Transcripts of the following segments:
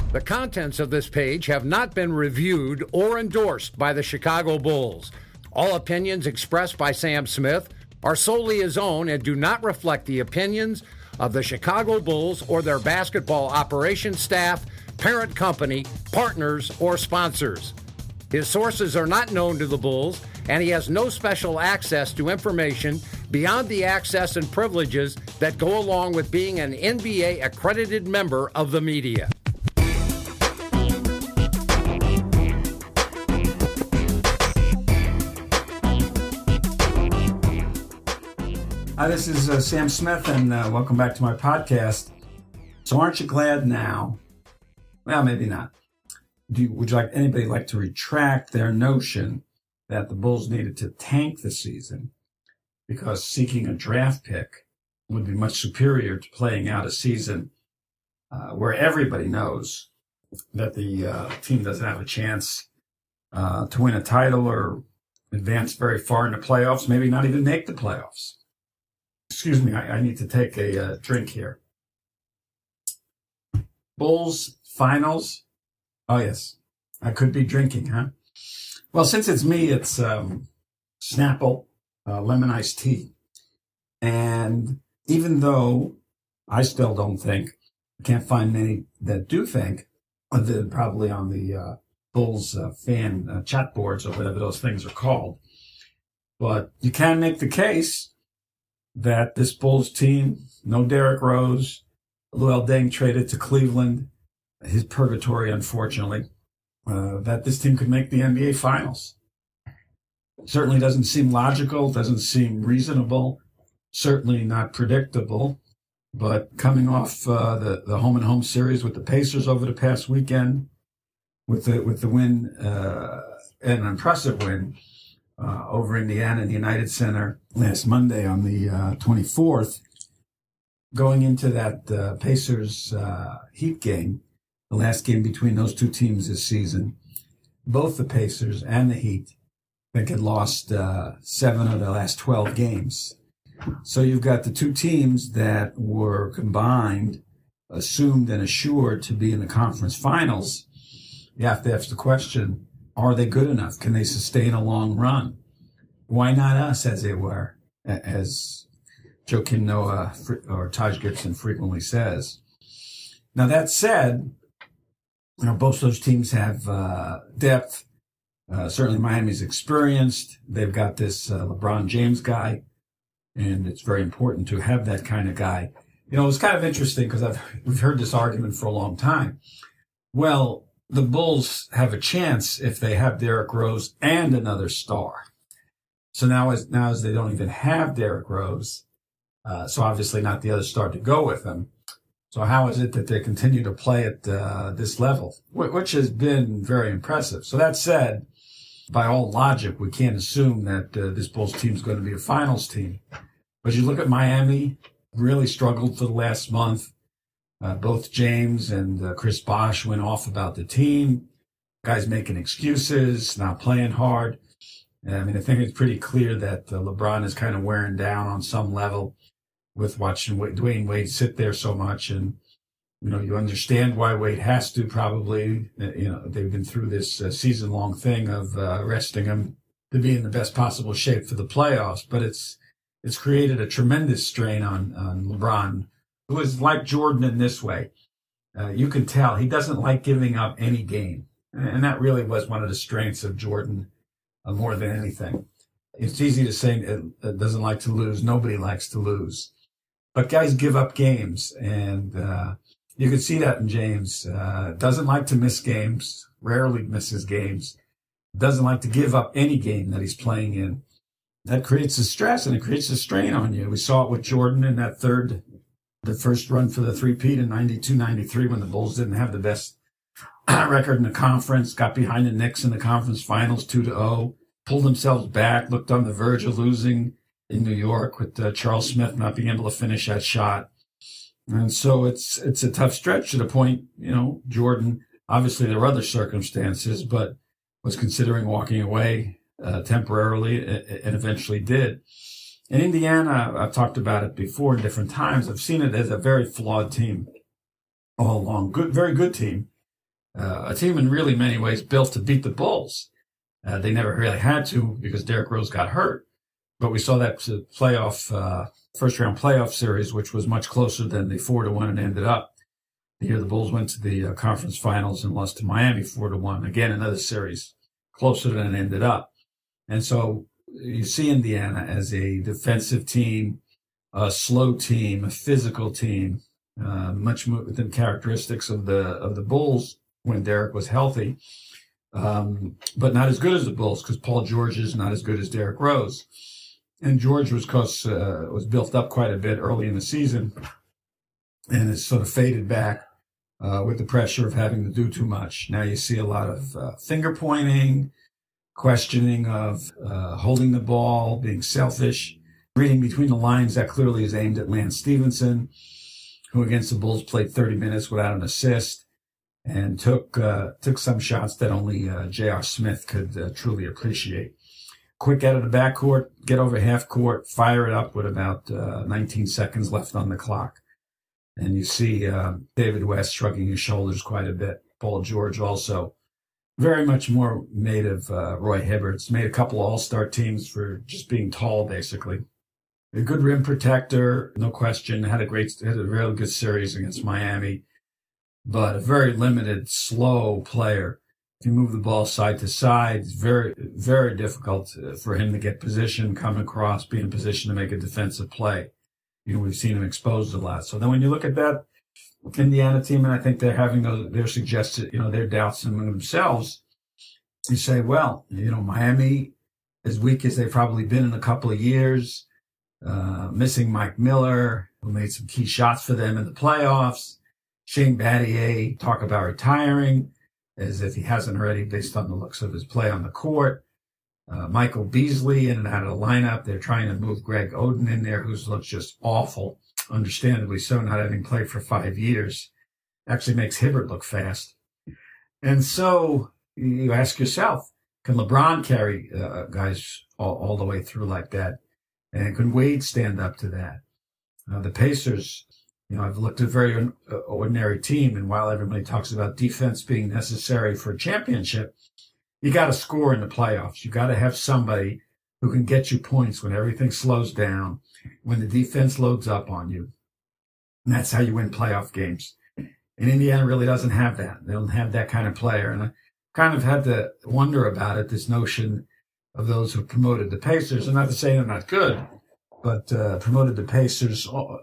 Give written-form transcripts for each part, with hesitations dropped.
The contents of this page have not been reviewed or endorsed by the Chicago Bulls. All opinions expressed by Sam Smith are solely his own and do not reflect the opinions of the Chicago Bulls or their basketball operations staff, parent company, partners, or sponsors. His sources are not known to the Bulls, and he has no special access to information beyond the access and privileges that go along with being an NBA accredited member of the media. Hi, this is Sam Smith, and welcome back to my podcast. So aren't you glad now? Well, maybe not. Would anybody like to retract their notion that the Bulls needed to tank the season because seeking a draft pick would be much superior to playing out a season where everybody knows that the team doesn't have a chance to win a title or advance very far in the playoffs, maybe not even make the playoffs? Excuse me, I need to take a drink here. Bulls finals. Oh, yes. I could be drinking, huh? Well, since it's me, it's Snapple lemon iced tea. And even though I still don't think, I can't find many that do think, other than probably on the Bulls fan chat boards or whatever those things are called. But you can make the case that this Bulls team, no Derrick Rose, Luol Deng traded to Cleveland, his purgatory, unfortunately, that this team could make the NBA Finals. Certainly doesn't seem logical, doesn't seem reasonable, certainly not predictable. But coming off the home-and-home series with the Pacers over the past weekend, with the win, an impressive win, over Indiana in the United Center last Monday on the 24th, going into that Pacers Heat game, the last game between those two teams this season, both the Pacers and the Heat, I think, had lost 7 of the last 12 games. So you've got the two teams that were combined, assumed and assured to be in the conference finals. You have to ask the question, are they good enough? Can they sustain a long run? Why not us, as it were, as Joakim Noah or Taj Gibson frequently says. Now, that said, both those teams have depth. Certainly Miami's experienced. They've got this LeBron James guy, and it's very important to have that kind of guy. It's kind of interesting because we've heard this argument for a long time. Well, the Bulls have a chance if they have Derrick Rose and another star. So now as they don't even have Derrick Rose, so obviously not the other star to go with them. So how is it that they continue to play at this level, which has been very impressive? So that said, by all logic, we can't assume that this Bulls team is going to be a finals team. But you look at Miami, really struggled for the last month. Both James and Chris Bosh went off about the team. Guys making excuses, not playing hard. I think it's pretty clear that LeBron is kind of wearing down on some level with watching Dwayne Wade sit there so much. And, you understand why Wade has to probably. They've been through this season-long thing of resting him to be in the best possible shape for the playoffs. But it's created a tremendous strain on LeBron, who is like Jordan in this way. You can tell he doesn't like giving up any game. And that really was one of the strengths of Jordan more than anything. It's easy to say it doesn't like to lose. Nobody likes to lose. But guys give up games. And you can see that in James. Doesn't like to miss games, rarely misses games. Doesn't like to give up any game that he's playing in. That creates a stress and it creates a strain on you. We saw it with Jordan in that the first run for the three-peat in 92-93 when the Bulls didn't have the best record in the conference, got behind the Knicks in the conference finals 2-0, pulled themselves back, looked on the verge of losing in New York with Charles Smith not being able to finish that shot. And so it's a tough stretch to the point, Jordan, obviously there were other circumstances, but was considering walking away temporarily and eventually did. In Indiana, I've talked about it before in different times. I've seen it as a very flawed team all along. Very good team. a team in really many ways built to beat the Bulls. They never really had to because Derrick Rose got hurt. But we saw that first round playoff series, which was much closer than the 4-1 it ended up. The year the Bulls went to the conference finals and lost to Miami 4-1. Again, another series closer than it ended up. And so you see Indiana as a defensive team, a slow team, a physical team, much more than characteristics of the Bulls when Derrick was healthy, but not as good as the Bulls because Paul George is not as good as Derrick Rose. And George was built up quite a bit early in the season and has sort of faded back with the pressure of having to do too much. Now you see a lot of finger pointing, questioning of holding the ball, being selfish, reading between the lines. That clearly is aimed at Lance Stevenson, who against the Bulls played 30 minutes without an assist and took some shots that only J.R. Smith could truly appreciate. Quick out of the backcourt, get over half court, fire it up with about 19 seconds left on the clock. And you see David West shrugging his shoulders quite a bit. Paul George also very much more made of Roy Hibbert's, made a couple of all-star teams for just being tall, basically. A good rim protector, no question, had a real good series against Miami, but a very limited, slow player. If you move the ball side to side, it's very, very difficult for him to get position, come across, be in position to make a defensive play. We've seen him exposed a lot. So then when you look at that Indiana team, and I think they're having their suggested, their doubts among themselves, you say, well, Miami, as weak as they've probably been in a couple of years, missing Mike Miller, who made some key shots for them in the playoffs. Shane Battier, talk about retiring, as if he hasn't already based on the looks of his play on the court. Michael Beasley in and out of the lineup. They're trying to move Greg Oden in there, who's looked just awful, understandably so, not having played for 5 years. Actually makes Hibbert look fast. And so you ask yourself, can LeBron carry guys all the way through like that? And can Wade stand up to that? The Pacers, I've looked at a very ordinary team, and while everybody talks about defense being necessary for a championship, you got to score in the playoffs. You got to have somebody who can get you points when everything slows down, when the defense loads up on you. And that's how you win playoff games. And Indiana really doesn't have that. They don't have that kind of player. And I kind of had to wonder about it, this notion of those who promoted the Pacers. And not to say they're not good, but promoted the Pacers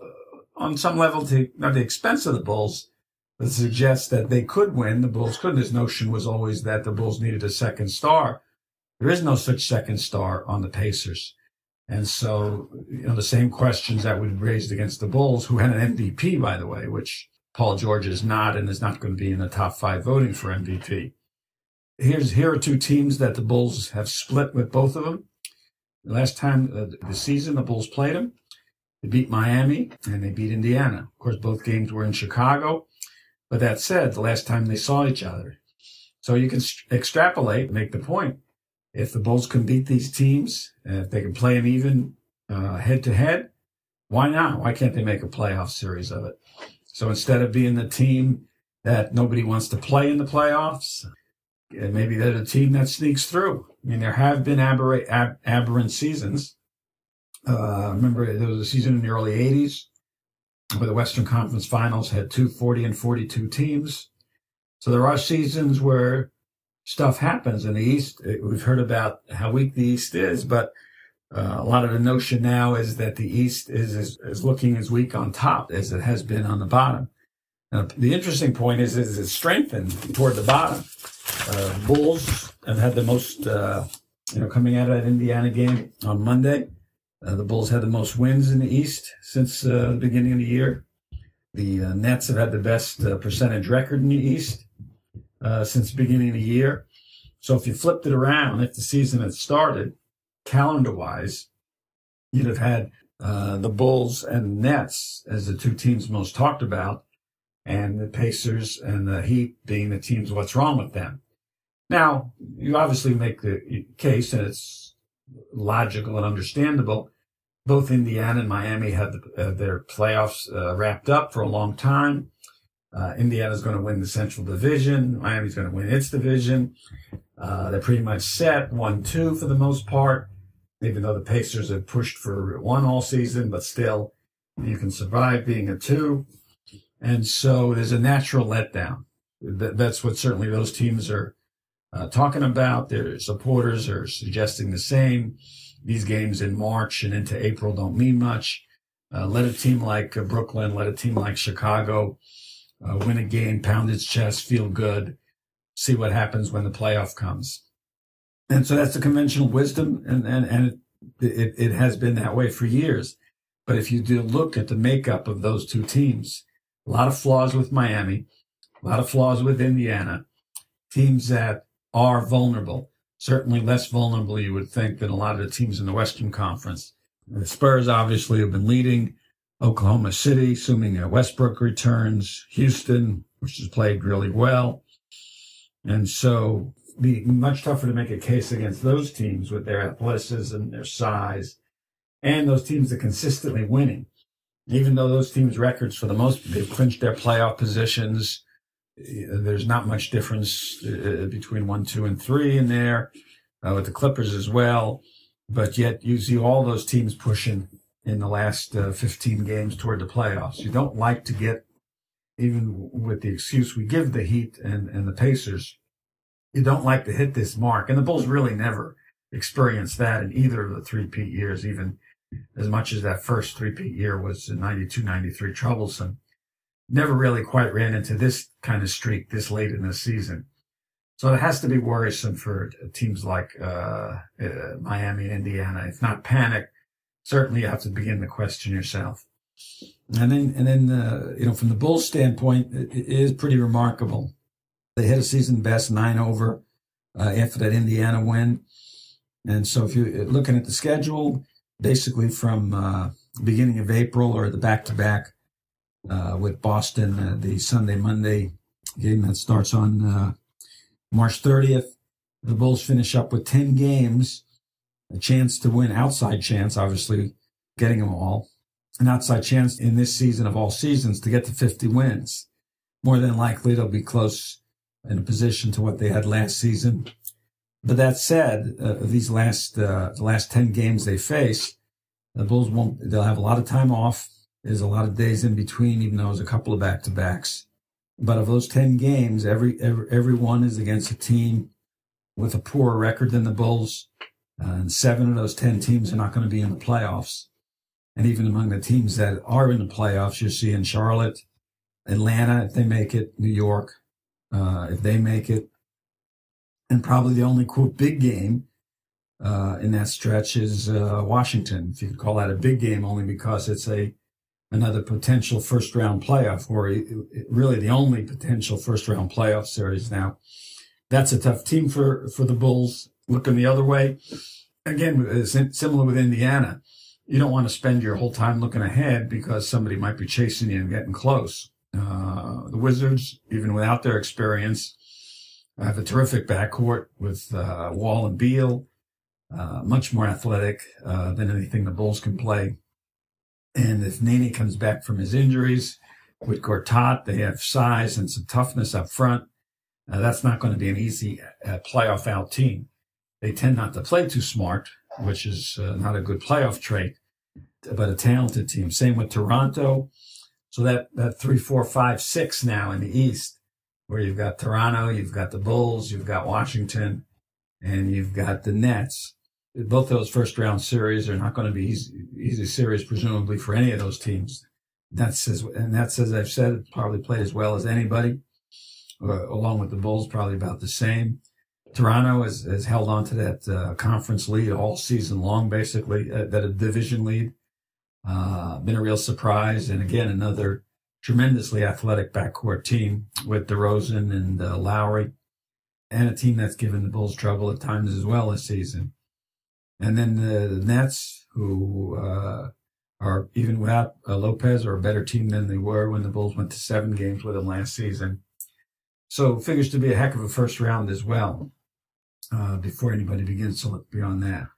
on some level to the expense of the Bulls, that suggests that they could win. The Bulls could. This notion was always that the Bulls needed a second star. There is no such second star on the Pacers. And so, the same questions that were raised against the Bulls, who had an MVP, by the way, which Paul George is not and is not going to be in the top 5 voting for MVP. Here are two teams that the Bulls have split with both of them. The last time the season the Bulls played them, they beat Miami and they beat Indiana. Of course, both games were in Chicago. But that said, the last time they saw each other. So you can extrapolate, make the point. If the Bulls can beat these teams, if they can play them even head-to-head, why not? Why can't they make a playoff series of it? So instead of being the team that nobody wants to play in the playoffs, maybe they're the team that sneaks through. I mean, there have been aberrant seasons. Remember, there was a season in the early 80s where the Western Conference Finals had 40 and 42 teams. So there are seasons where stuff happens in the East. We've heard about how weak the East is, but a lot of the notion now is that the East is looking as weak on top as it has been on the bottom. Now, the interesting point is it's strengthened toward the bottom. Bulls have had the most, coming out of that Indiana game on Monday. The Bulls had the most wins in the East since the beginning of the year. The Nets have had the best percentage record in the East since the beginning of the year. So if you flipped it around, if the season had started calendar-wise, you'd have had the Bulls and Nets as the two teams most talked about, and the Pacers and the Heat being the teams what's wrong with them. Now, you obviously make the case, and it's logical and understandable. Both Indiana and Miami had their playoffs wrapped up for a long time. Indiana's going to win the Central Division. Miami's going to win its division. They're pretty much set 1-2 for the most part, even though the Pacers have pushed for 1 all season, but still you can survive being a 2. And so there's a natural letdown. That's what certainly those teams are talking about. Their supporters are suggesting the same. These games in March and into April don't mean much. Let a team like Brooklyn, let a team like Chicago win a game, pound its chest, feel good, see what happens when the playoff comes. And so that's the conventional wisdom, and it has been that way for years. But if you do look at the makeup of those two teams, a lot of flaws with Miami, a lot of flaws with Indiana, teams that are vulnerable, certainly less vulnerable, you would think, than a lot of the teams in the Western Conference. The Spurs obviously have been leading. Oklahoma City, assuming Westbrook returns. Houston, which has played really well. And so be much tougher to make a case against those teams with their athleticism, their size, and those teams that are consistently winning. Even though those teams' records, for the most, they've clinched their playoff positions. There's not much difference between 1, 2, and 3 in there, with the Clippers as well. But yet you see all those teams pushing in the last 15 games toward the playoffs. You don't like to get, even with the excuse we give the Heat and the Pacers, you don't like to hit this mark. And the Bulls really never experienced that in either of the three-peat years, even as much as that first three-peat year was in 92, 93 troublesome. Never really quite ran into this kind of streak this late in the season. So it has to be worrisome for teams like Miami and Indiana. If not panic, certainly you have to begin to question yourself. And then from the Bulls' standpoint, it is pretty remarkable. They hit a season best 9-over after that Indiana win. And so if you're looking at the schedule, basically from beginning of April or the back-to-back with Boston, the Sunday-Monday game that starts on March 30th, the Bulls finish up with 10 games, a chance to win, outside chance, obviously, getting them all, an outside chance in this season of all seasons to get to 50 wins. More than likely, they'll be close in a position to what they had last season. But that said, these the last 10 games they face, the Bulls they'll have a lot of time off. There's a lot of days in between, even though there's a couple of back-to-backs. But of those 10 games, every one is against a team with a poorer record than the Bulls. And 7 of those 10 teams are not going to be in the playoffs. And even among the teams that are in the playoffs, you're seeing Charlotte, Atlanta, if they make it, New York, if they make it. And probably the only, quote, big game in that stretch is Washington. If you could call that a big game, only because it's another potential first-round playoff, or really the only potential first-round playoff series now. That's a tough team for the Bulls. Looking the other way, again, similar with Indiana, you don't want to spend your whole time looking ahead because somebody might be chasing you and getting close. The Wizards, even without their experience, have a terrific backcourt with Wall and Beal, much more athletic than anything the Bulls can play. And if Nene comes back from his injuries, with Gortat, they have size and some toughness up front. That's not going to be an easy playoff out team. They tend not to play too smart, which is not a good playoff trait, but a talented team. Same with Toronto. So that 3, 4, 5, 6 now in the East, where you've got Toronto, you've got the Bulls, you've got Washington, and you've got the Nets. Both those first-round series are not going to be easy series, presumably, for any of those teams. That's, as I've said, probably played as well as anybody, along with the Bulls, probably about the same. Toronto has held on to that conference lead all season long, basically, that a division lead. Been a real surprise. And again, another tremendously athletic backcourt team with DeRozan and Lowry, and a team that's given the Bulls trouble at times as well this season. And then the Nets, who are, even without Lopez, are a better team than they were when the Bulls went to 7 games with them last season. So figures to be a heck of a first round as well, before anybody begins to look beyond that.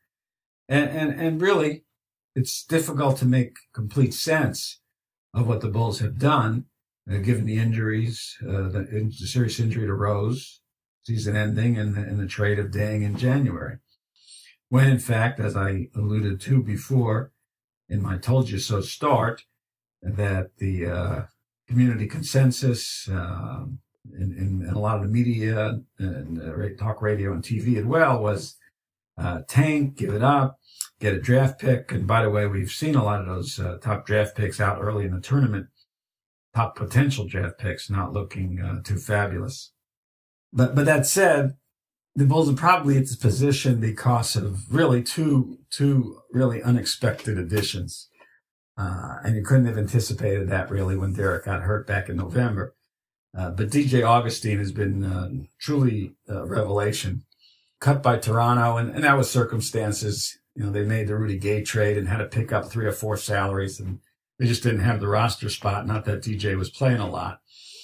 And really, it's difficult to make complete sense of what the Bulls have done given the injuries, the serious injury to Rose, season ending, and the trade of Deng in January. When, in fact, as I alluded to before in my Told You So start, that the community consensus in a lot of the media and talk radio and TV as well was tank, give it up, get a draft pick. And by the way, we've seen a lot of those top draft picks out early in the tournament, top potential draft picks not looking too fabulous. But that said, the Bulls are probably at this position because of really two really unexpected additions. And you couldn't have anticipated that really when Derek got hurt back in November. But DJ Augustin has been truly a revelation. Cut by Toronto, and that was circumstances. They made the Rudy Gay trade and had to pick up 3 or 4 salaries, and they just didn't have the roster spot. Not that DJ was playing a lot.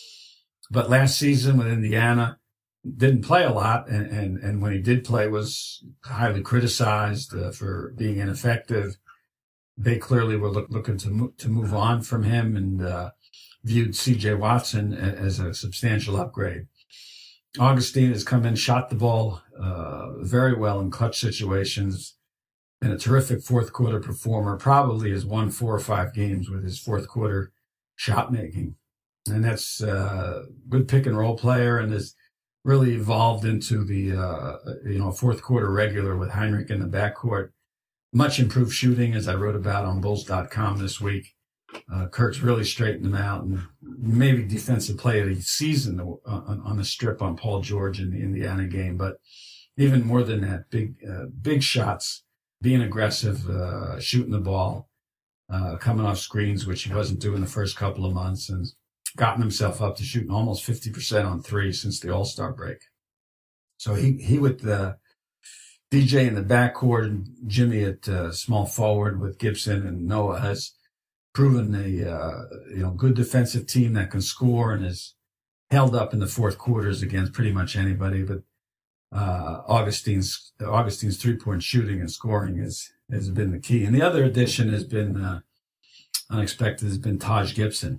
But last season with Indiana, didn't play a lot, and when he did play was highly criticized for being ineffective. They clearly were looking to move on from him and viewed C.J. Watson as a substantial upgrade. Augustin has come in, shot the ball very well in clutch situations, and a terrific fourth quarter performer. Probably has won 4 or 5 games with his fourth quarter shot making, and that's a good pick and roll player, and has really evolved into the fourth quarter regular with Heinrich in the backcourt. Much improved shooting, as I wrote about on Bulls.com this week. Kurtz really straightened him out, and maybe defensive player of the season on the strip on Paul George in the Indiana game. But even more than that, big shots, being aggressive, shooting the ball, coming off screens, which he wasn't doing the first couple of months, and gotten himself up to shooting almost 50% on 3 since the All-Star break. So he with the DJ in the backcourt and Jimmy at small forward with Gibson and Noah has proven a good defensive team that can score and is held up in the fourth quarters against pretty much anybody. But Augustin's 3-point shooting and scoring has been the key. And the other addition has been unexpected, has been Taj Gibson.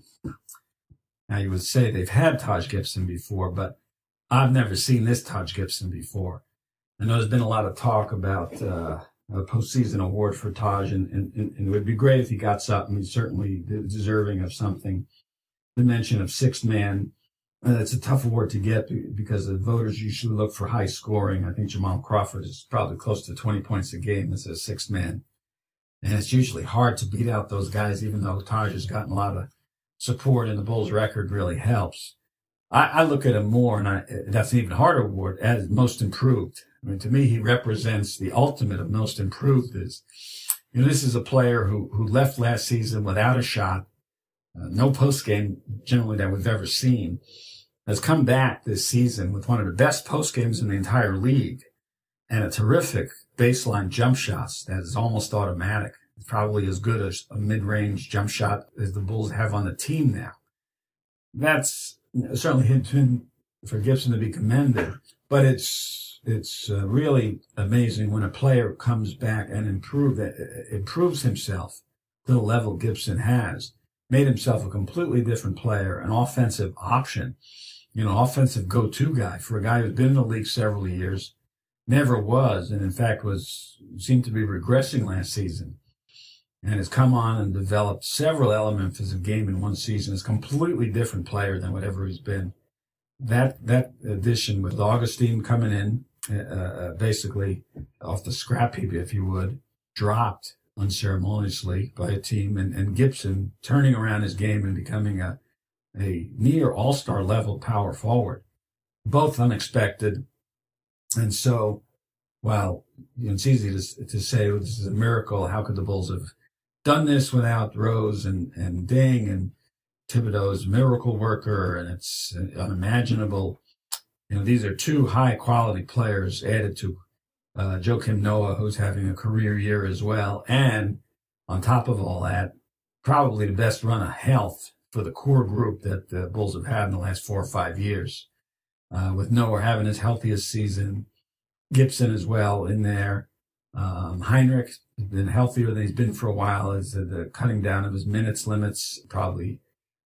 Now you would say they've had Taj Gibson before, but I've never seen this Taj Gibson before. I know there's been a lot of talk about a postseason award for Taj, and it would be great if he got something. He's certainly deserving of something. The mention of sixth man, it's a tough award to get because the voters usually look for high scoring. I think Jamal Crawford is probably close to 20 points a game as a sixth man. And it's usually hard to beat out those guys, even though Taj has gotten a lot of support and the Bulls record really helps. I look at him more, and that's an even harder award, as most improved. I mean, to me, he represents the ultimate of most improved. This is a player who left last season without a shot, no postgame generally that we've ever seen, has come back this season with one of the best postgames in the entire league and a terrific baseline jump shots that is almost automatic. It's probably as good as a mid-range jump shot as the Bulls have on the team now. That's certainly been for Gibson to be commended, but it's really amazing when a player comes back and improves himself to the level Gibson has, made himself a completely different player, an offensive option, offensive go-to guy for a guy who's been in the league several years, never was, and in fact seemed to be regressing last season, and has come on and developed several elements of the game in one season. Is a completely different player than whatever he's been. That addition with Augustin coming in, basically off the scrap heap, if you would, dropped unceremoniously by a team, and Gibson turning around his game and becoming a near all-star level power forward, both unexpected. And so, while it's easy to say this is a miracle, how could the Bulls have done this without Rose and Deng, and Thibodeau's miracle worker, and it's unimaginable. These are 2 high-quality players added to Joakim Noah, who's having a career year as well. And on top of all that, probably the best run of health for the core group that the Bulls have had in the last 4 or 5 years. With Noah having his healthiest season, Gibson as well in there. Heinrich has been healthier than he's been for a while, as the cutting down of his minutes limits probably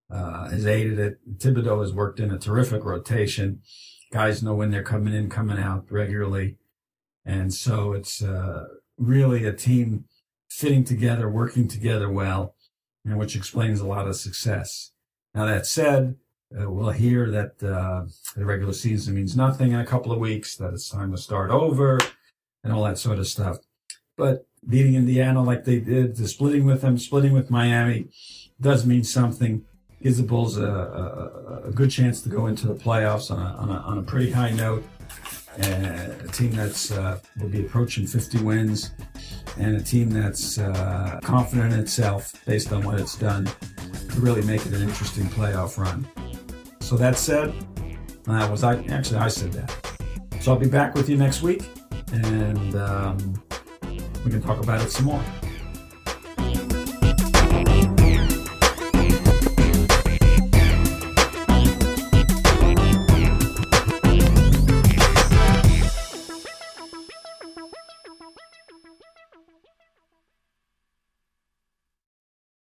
has aided it. Thibodeau has worked in a terrific rotation. Guys know when they're coming in, coming out regularly. And so it's really a team fitting together, working together well, and which explains a lot of success. Now, that said, we'll hear that the regular season means nothing in a couple of weeks, that it's time to start over, and all that sort of stuff. But beating Indiana like they did, splitting with them, splitting with Miami, does mean something. Gives the Bulls a good chance to go into the playoffs on a pretty high note. A team that's will be approaching 50 wins, and a team that's confident in itself based on what it's done to really make it an interesting playoff run. So that said, I said that. So I'll be back with you next week, and we can talk about it some more.